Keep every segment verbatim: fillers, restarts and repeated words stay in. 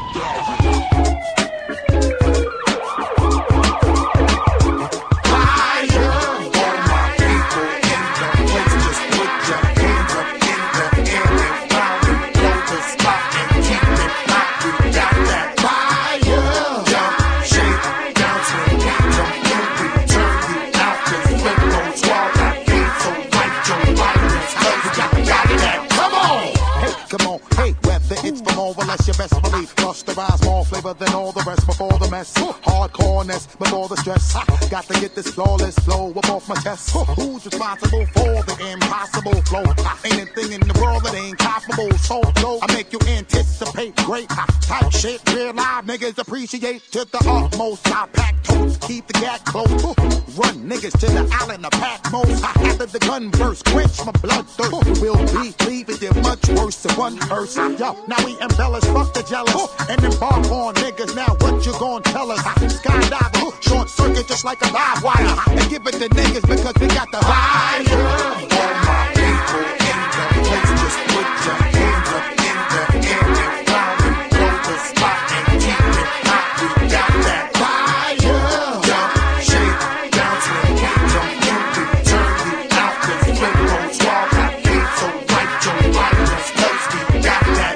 Unless you best believe, trust the rise, more flavor than all the rest. Before the mess, hardcoreness, before the stress. Got to get this flawless flow up off my chest. Who's responsible for the impossible flow? Ain't a thing in the world that ain't comparable. So low, I make you anticipate great type shit. Real live niggas appreciate to the utmost. I pack totes, keep the gap close. Run niggas to the island of pack most. After the gun burst, quench my bloodthirst. We'll be leaving you much worse than one verse. Yo, now we embellish, fuck the jealous, and embark on niggas. Now what you gon' tell us? Skydiver, short circuit just like a live wire, and give it to niggas because we got the fire. All my people in the place, just put your hands up in the air and round and blow the spot and keep it hot. We got that fire. Jump, shake, bounce, and jump in to turn you out. Cause flip on swab, I feel so right, your lightness, cause we got that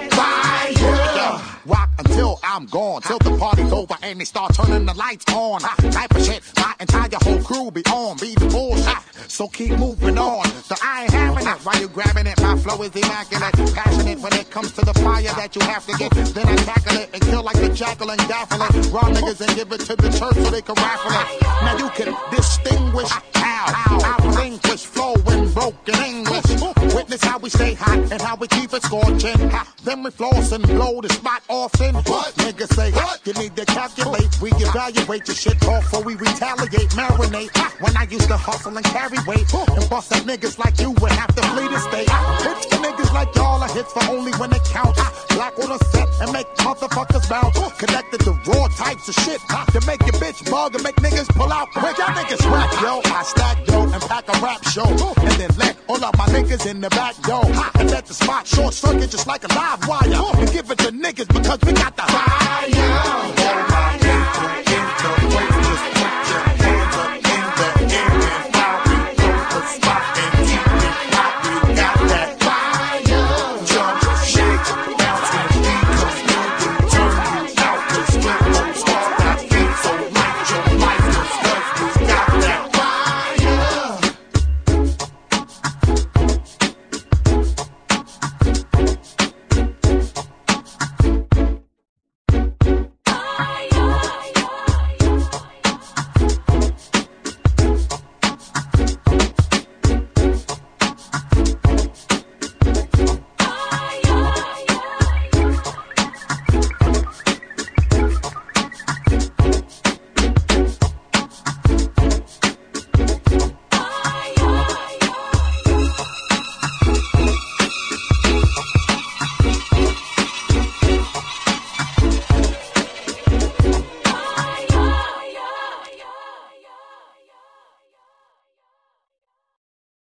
fire. Rock until I'm gone, till the party's over and they start turning the lights on. Type of shit, my entire whole crew be on, be the bullshit. So keep moving on. So I ain't having it while you grabbing it. My flow is immaculate, passionate when it comes to the fire that you have to get. Then I tackle it and kill like the jackal and gaffle it. Raw niggas and give it to the church so they can raffle it. Now you can distinguish how, how I relinquish flow in broken English. Witness how we stay hot and how we keep it scorching. Then we floss and blow the spot often. What? Niggas say, what? You need to calculate. We evaluate your shit off before we retaliate, marinate. When I used to hustle and carry weight and bust up niggas like you would have to flee the state. Hits for niggas like y'all are hits for only when it counts. Black on a set and make motherfuckers bounce. Connected to raw types of shit to make your bitch bug and make niggas pull out quick. Y'all niggas rap, yo. I stack, yo, and pack a rap show. And then let all of my niggas in the back, yo. And let the spot short circuit just like a live wire. And give it to niggas because we got the fire. All my people in the place.